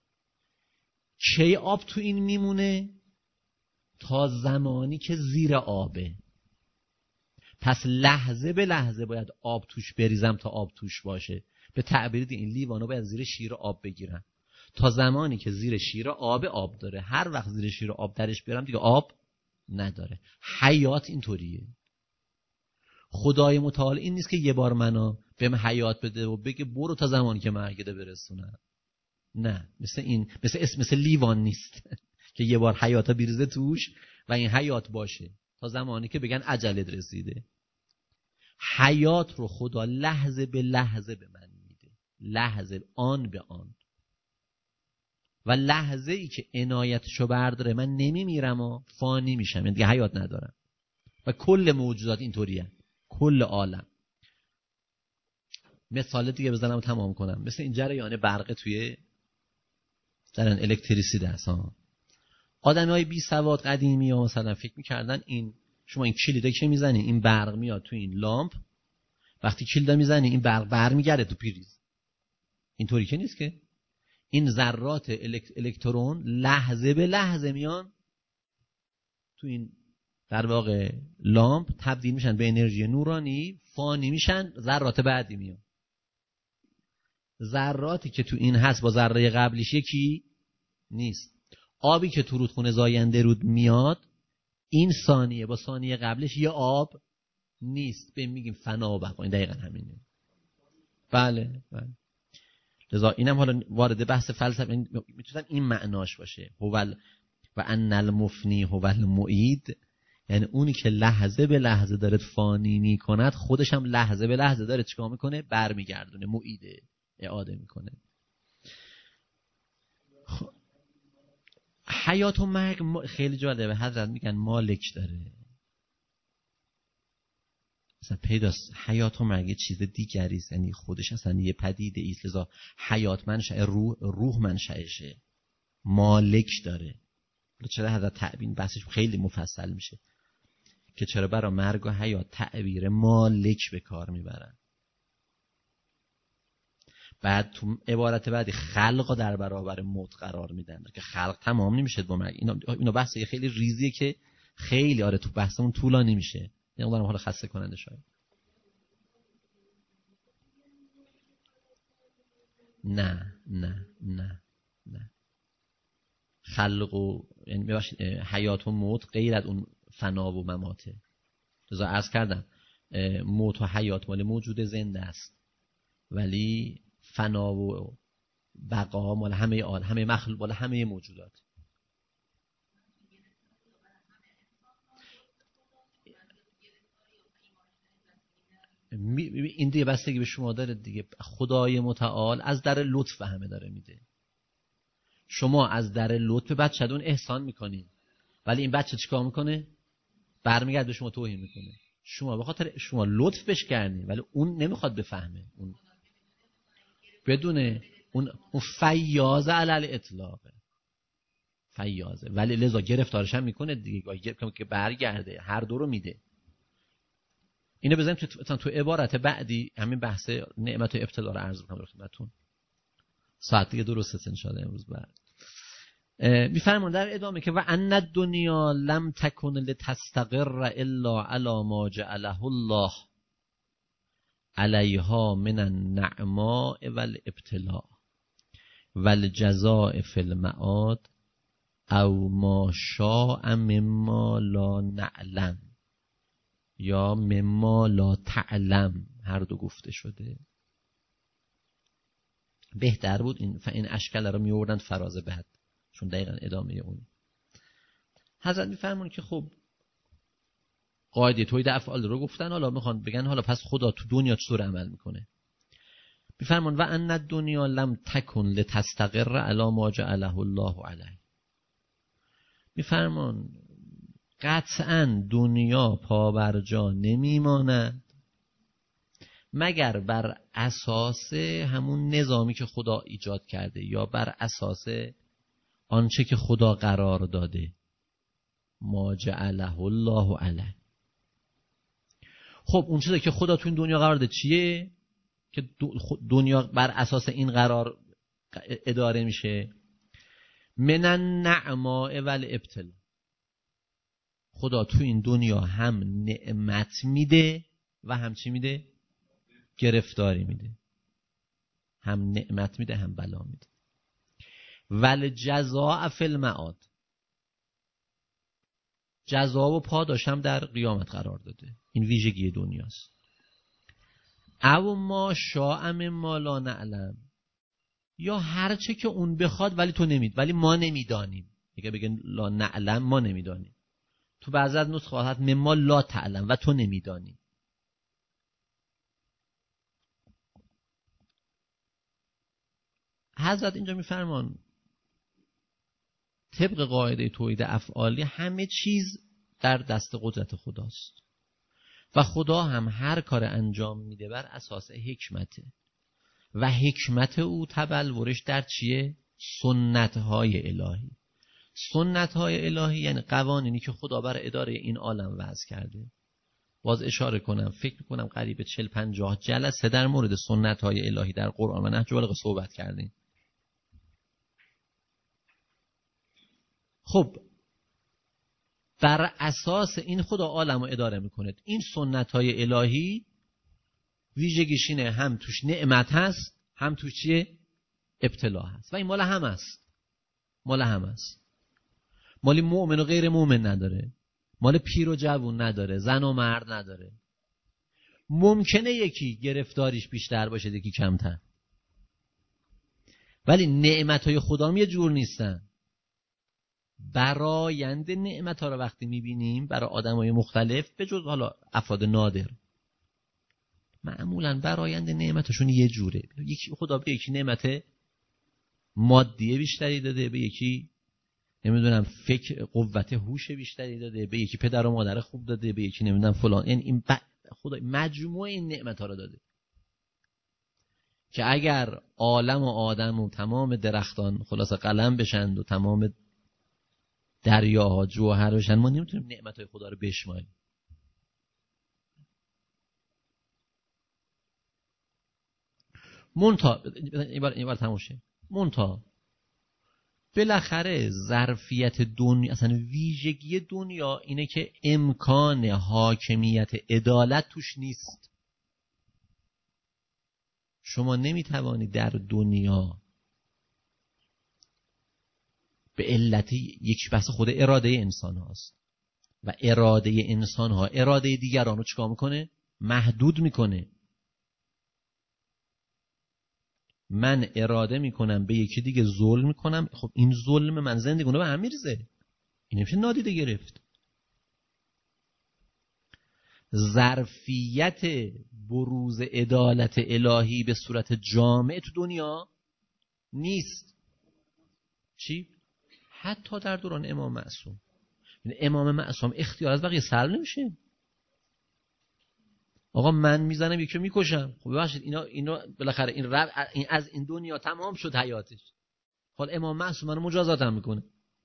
کی آب تو این میمونه؟ تا زمانی که زیر آبه. پس لحظه به لحظه باید آب توش بریزم تا آب توش باشه. به تعبیر دی این لیوانا باید زیر شیر آب بگیرن تا زمانی که زیر شیر آب آب داره. هر وقت زیر شیر آب درش بیارم دیگه آب نداره. حیات اینطوریه. خدای متعال این نیست که یه بار منو بهم حیات بده و بگه برو تا زمانی که مرگت برسونه. نه، مثل این مثل اسم مثل لیوان نیست که یه بار حیاتا بریزه توش و این حیات باشه تا زمانی که بگن اجلت رسیده. حیات رو خدا لحظه به لحظه به من میده، لحظه آن به آن. و لحظه ای که عنایتشو برداره من نمیمیرم و فانی میشم، یعنی دیگه حیات ندارم. و کل موجودات اینطوریه، کل عالم. مثال دیگه بزنم و تمام کنم. مثل این جریان برق توی جریان الکتریسیته است. آدمای بی سواد قدیمی ها مثلا فکر میکردن این شما این کلیده که میزنی این برق میاد تو این لامپ، وقتی کلیده میزنی این برق برمیگرده تو پریز. اینطوری که نیست که. این ذرات الکت... الکترون لحظه به لحظه میان تو این در واقع لامپ، تبدیل میشن به انرژی نورانی، فانی میشن، ذرات بعدی میان. ذراتی که تو این هست با ذره قبلیش یکی نیست. آبی که تو رودخونه زاینده رود میاد این ثانیه با ثانیه قبلش یه آب نیست. به میگیم فنا و بقا. این دقیقا همینه. بله بله. لذا اینم حالا وارد بحث فلسفه میتونم این معناش باشه. هوال و ان المفنی هو المعید، یعنی اونی که لحظه به لحظه داره فانی میکند خودش هم لحظه به لحظه داره چیکار میکنه؟ برمیگردونه، معیده، اعاده میکنه. خب حیات و مرگ خیلی جالبه. حضرت میگن مالک داره. مثلا پیداست حیات و مرگ چیز دیگری است، یعنی خودش اصلا یه پدیده ایست. لذا حیات منشأ روح، روح منشأشه، مالک داره. چرا حضرت تعبیر بحثش خیلی مفصل میشه که چرا برای مرگ و حیات تعبیر مالک به کار میبرن. بعد تو عبارت بعدی خلق در برابر موت قرار میدن که خلق تمام نمیشه با مرگ. اینا اینا بحث خیلی ریزیه که خیلی آره تو بحثمون طولانی میشه. یعنی اونم حالا خسته کننده شاید. نه نه نه نه. خلق و یعنی ببخشید حیات و موت غیر از اون فنا و مماته. لذا عرض کردم موت و حیات مال موجود زنده است، ولی فنا و بقا مال همه آن، همه مخلوق، مال همه موجودات. این دیگه بستگی به شما داره دیگه. خدای متعال از در لطف همه داره میده. شما از در لطف بچه‌تون احسان میکنین، ولی این بچه چیکار میکنه؟ برمیگرده به شما توهین میکنه. شما به خاطر شما لطف بهش کردین ولی اون نمیخواد بفهمه. اون بدونه اون اون فیاض علل اطلاقه، فیاضه، ولی لذا گرفتارش هم میکنه دیگه که برگرده، هر دو رو میده. اینو بزنیم تو تو عبارت بعدی همین بحث نعمت و ابتلا رو عرض می‌کنم خدمتتون. ساعت دیگه درسته ان شاء الله امروز بعد. میفرمان در ادامه که و ان الدنیا لم تکن لتستقر الا علی ما جعله الله علیها من النعماء والابتلاء والجزاء فی المعاد او ما شاء مما لا نعلم یا مما لا تعلم، هر دو گفته شده. بهتر بود این فین اشکال رو می آوردن فراز بعد، چون دقیقاً ادامه اون. حضرت میفرمون که خب قاعده توحید افعال رو گفتن، حالا میخوان بگن حالا پس خدا تو دنیا چطور عمل میکنه. میفرمون و ان الدنیا لم تکن لتستقر علی ما جعله الله علیه. میفرمون قطعاً دنیا پابرجا نمیماند مگر بر اساس همون نظامی که خدا ایجاد کرده یا بر اساس آنچه که خدا قرار داده. ما جعله الله علیه. خب اون چیزی که خدا تو این دنیا قرار داده چیه؟ که دنیا بر اساس این قرار اداره میشه. من النعماء والابتلاء. خدا تو این دنیا هم نعمت میده و هم چی میده؟ گرفتاری میده. هم نعمت میده هم بلا میده. والجزاء فی المعاد. جزا و پاداش هم در قیامت قرار داده. این ویژگی دنیاست. او ما شاء مما لا نعلم، یا هر چه که اون بخواد ولی تو نمید، ولی ما نمیدانیم. اگه بگن لا نعلم ما نمیدانیم. تو بعضی از نسخه هست مما لا تعلم و تو نمیدانی. حضرت اینجا میفرمان طبق قاعده توحید افعالی همه چیز در دست قدرت خداست و خدا هم هر کار انجام میده بر اساس حکمته و حکمت او تبلورش در چیه؟ سنت های الهی. سنت های الهی یعنی قوانینی که خدا بر اداره این عالم وضع کرده. باز اشاره کنم فکر کنم قریب چهل پنجاه جلسه در مورد سنت های الهی در قرآن و نهج البلاغه صحبت کردیم. خب بر اساس این خدا عالم رو اداره میکنه. این سنت های الهی ویژگیش اینه هم توش نعمت هست هم توش چیه؟ ابتلا هست و این مال هم هست. مال هم هست. مال مؤمن و غیر مؤمن نداره. مال پیر و جوون نداره. زن و مرد نداره. ممکنه یکی گرفتاریش بیشتر باشه یکی کمتر، ولی نعمت های خدا هم یه جور نیستن. برآیند نعمت ها رو وقتی میبینیم برای آدم های مختلف به جز حالا افراد نادر، معمولا برآیند نعمتشون یه جوره. یکی خدا به یکی نعمت مادیه بیشتری داده، به یکی نمیدونم فکر قوت هوش بیشتری داده، به یکی پدر و مادر خوب داده، به یکی نمیدونم فلان. یعنی این ب... خدا مجموعه این نعمت ها رو داده که اگر عالم و آدم و تمام درختان خلاص قلم بشند و تمام دریاها جوهر بشن، ما نمیتونیم نعمت های خدا رو بشماریم. مونتا این بار این بار تموم شه. مونتا بالاخره ظرفیت دنیا، اصلا ویژگی دنیا اینه که امکان حاکمیت عدالت توش نیست. شما نمیتوانید در دنیا به علت یک بحث خود اراده انسان هاست و اراده انسان ها اراده دیگران رو چیکار میکنه؟ محدود میکنه. من اراده میکنم به یکی دیگه ظلم میکنم، خب این ظلم من زندگی رو به هم میریزه. این نمیشه نادیده گرفت. ظرفیت بروز عدالت الهی به صورت جامع تو دنیا نیست. چی؟ حتی در دوران امام معصوم. امام معصوم اختیار از بقیه سلب نمیشه. آقا من میزنم یکی رو میکشم، خب ببخشید اینا اینا بالاخره این رب این از این دنیا تمام شد حیاتش. حالا امام معصوم منو مجازات هم میکنه.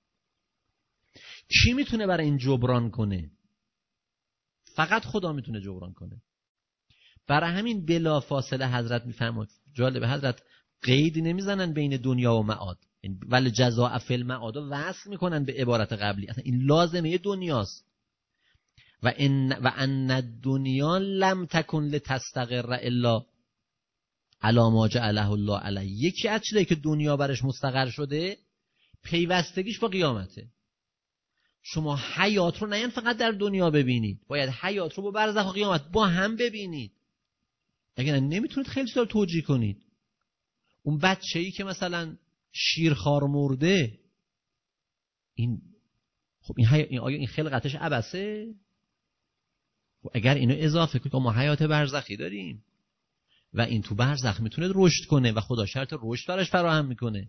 کی میتونه برای این جبران کنه؟ فقط خدا میتونه جبران کنه. برای همین بلا فاصله حضرت میفرماد، جالبه حضرت قیدی نمیزنن بین دنیا و معاد، ولی جزاء فی المعاد وصل میکنن به عبارت قبلی. اصلا این لازمه دنیاست. و ان و ان الدنیا لم تکن لتستقر الا علی ما جعله الله علیه. یکی از چیزایی که دنیا برش مستقر شده پیوستگیش با قیامته. شما حیات رو نه فقط در دنیا ببینید، باید حیات رو با برزخ و قیامت با هم ببینید. اگر نمیتونید خیلی چیزا رو توجیه کنید. اون بچه‌ای که مثلا شیرخوار مرده، این خب این, حی... این آیا این خلقتش عبثه؟ خب اگر اینو اضافه کنید ما حیات برزخی داریم و این تو برزخ میتونه رشد کنه و خدا شرط رشد براش فراهم میکنه.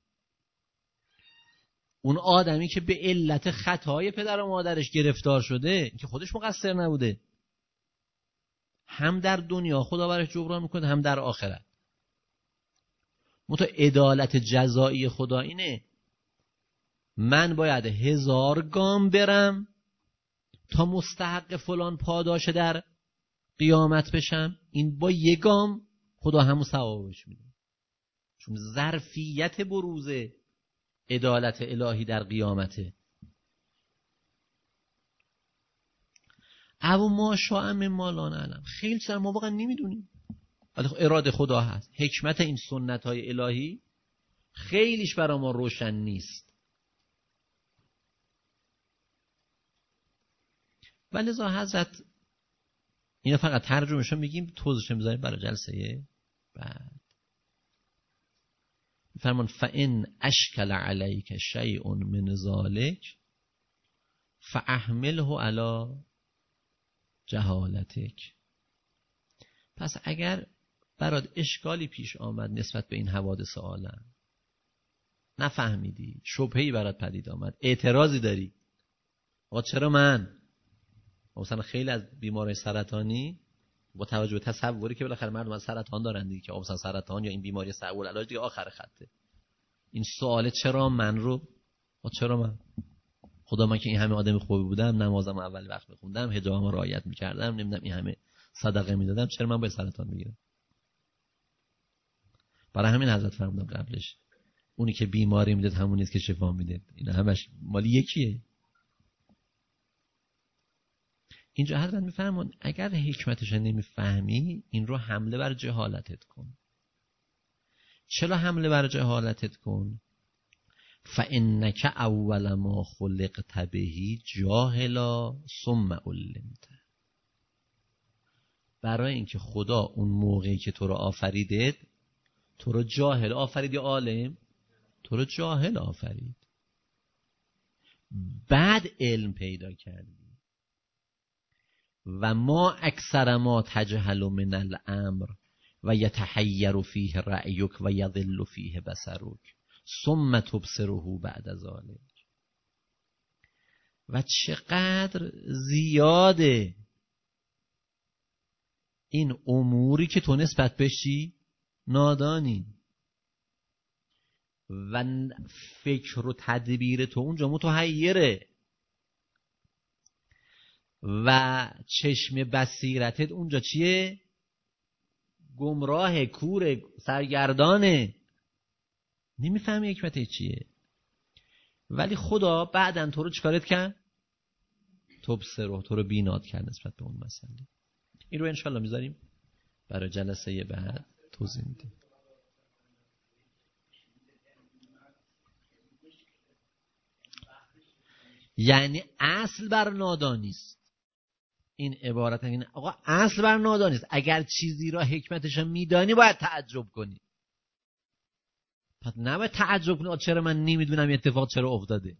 اون آدمی که به علت خطای پدر و مادرش گرفتار شده که خودش مقصر نبوده، هم در دنیا خدا براش جبران میکنه هم در آخرت. متو عدالت جزایی خدا اینه من باید هزار گام برم تا مستحق فلان پاداش در قیامت بشم، این با یک گام خدا همون ثوابش میده، چون ظرفیت بروز عدالت الهی در قیامته. او ما شاء مما لا نعلم، خیلی چیزا ما واقعا نمیدونیم، ولی اراده خدا هست. حکمت این سنت های الهی خیلیش برای ما روشن نیست، ولذا حضرت اینا فقط ترجمهشو میگیم، توضیحش میذاریم برای جلسه بعد. فرمان فَإِنْ أَشْكَلَ عَلَيْكَ شَيْءٌ مِنْ ذَلِكَ فَأَحْمِلْهُ عَلَى جهالتک. پس اگر برات اشکالی پیش آمد نسبت به این حوادث عالم، نفهمیدی، شبهه‌ای برات پدید آمد، اعتراضی داری، آقا چرا من؟ مثلا خیلی از بیمارای سرطانی با توجه به تصوری که بالاخره مردم از سرطان دارن دیگه، که مثلا سرطان یا این بیماری صعب العلاج دیگه آخر خطه، این سوال چرا من رو، آقا چرا من؟ خدا من که این همه آدم خوبی بودم، نمازم اول وقت میخوندم، حجابم رو رعایت میکردم، نمیدونم این همه صدقه میدادم، چرا من باید سرطان بگیرم؟ برای همین حضرت فرمودم قبلش اونی که بیماری میداد همون نیست که شفا میده، اینا همش مالی یکیه. اینجا حضرت میفرمون اگر حکمتش نمیفهمی این رو حمله بر جهالتت کن. چرا حمله بر جهالتت کن؟ فَإِنَّكَ أَوَّلَ مَا خُلِقْتَ بِهِ جَاهِلًا ثُمَّ عُلِّمْتَ. برای اینکه خدا اون موقعی که تو رو آفریده، تو رو جاهل آفرید یا عالم؟ تو رو جاهل آفرید، بعد علم پیدا کردی. و ما اکثر ما تجهل من الامر و یتحیر فیه رأیک و یضل فیه بصرک ثم تبصره بعد ذلک. و چقدر زیاده این اموری که تو نسبت بشی نادانی و فکر و تدبیر تو اونجا متحیره و چشم بصیرتت اونجا چیه؟ گمراه، کور، سرگردانه، نمیفهمی حکمت چیه. ولی خدا بعدن تو رو چیکارت کرد؟ تبصره، تو رو بینات کرد نسبت به اون مسئله. این رو انشالله میذاریم برای جلسه بعد توضیح میدیم. یعنی اصل بر نادانی است. این عبارت اینه آقا اصل بر نادانی است. اگر چیزی را حکمتش میدانی باید تعجب کنی. پس نباید تعجب کنی چرا من نمیدونم این اتفاق چرا افتاده.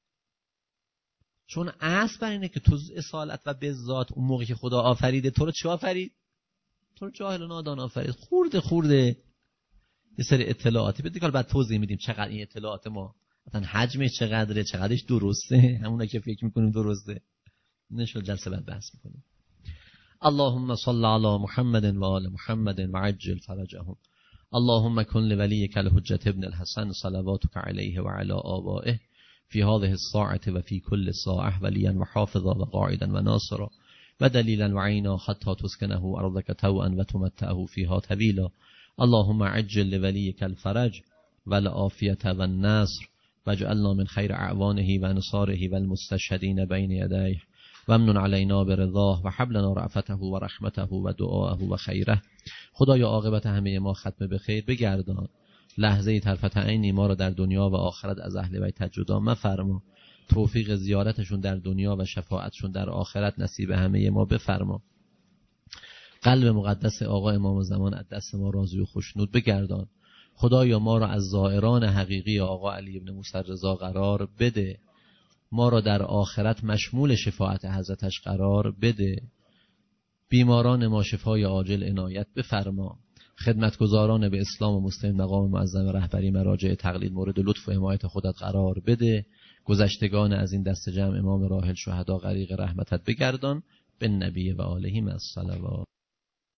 چون اصل بر اینه که تو اصالت و به ذات اون موقعی که خدا آفریده تو رو چی آفرید؟ تو رو جاهل و نادان آفرید. خورده خورده یه سری اطلاعاتی بده که بعد توضیح میدیم چقدر این اطلاعات ما مثلا حجمش چقدره، چقدرش درسته، همونا که فکر میکنیم درسته. نشل جلسه بعد بحث میکنیم. اللهم صل علی محمد و آل محمد و عجل فرجهم. اللهم كن لوليك الحجة ابن الحسن صلواتك عليه وعلى آبائه في هذه الساعة وفي كل ساعة وليا وحافظا وقاعدا وناصرا ودليلا وعينا حتى تسكنه أرضك توأا وتمتعه فيها طويلا. اللهم عجل لوليك الفرج والعافية والنصر واجعلنا من خير أعوانه وأنصاره والمستشهدين بين يديه وامنن علينا برضاه وهب لنا رأفته ورحمته ودعاءه وخيره. خدایا عاقبت همه ما ختم به خیر بگردان. لحظه طرفت عینی ما را در دنیا و آخرت از اهل بیت جدا مفرما. توفیق زیارتشون در دنیا و شفاعتشون در آخرت نصیب همه ما بفرما. قلب مقدس آقا امام زمان از دست ما راضی و خوشنود بگردان. خدایا ما را از زائران حقیقی آقا علی بن موسی رضا قرار بده. ما را در آخرت مشمول شفاعت حضرتش قرار بده. بیماران ما شفای عاجل عنایت بفرما. خدمتگزاران به اسلام و مسلم مقام معظم رهبری مراجع تقلید مورد لطف و حمایت خودت قرار بده. گذشتگان از این دست جمع امام راحل شهدا غریق رحمتت بگردان. به نبی و آله مع الصلوات.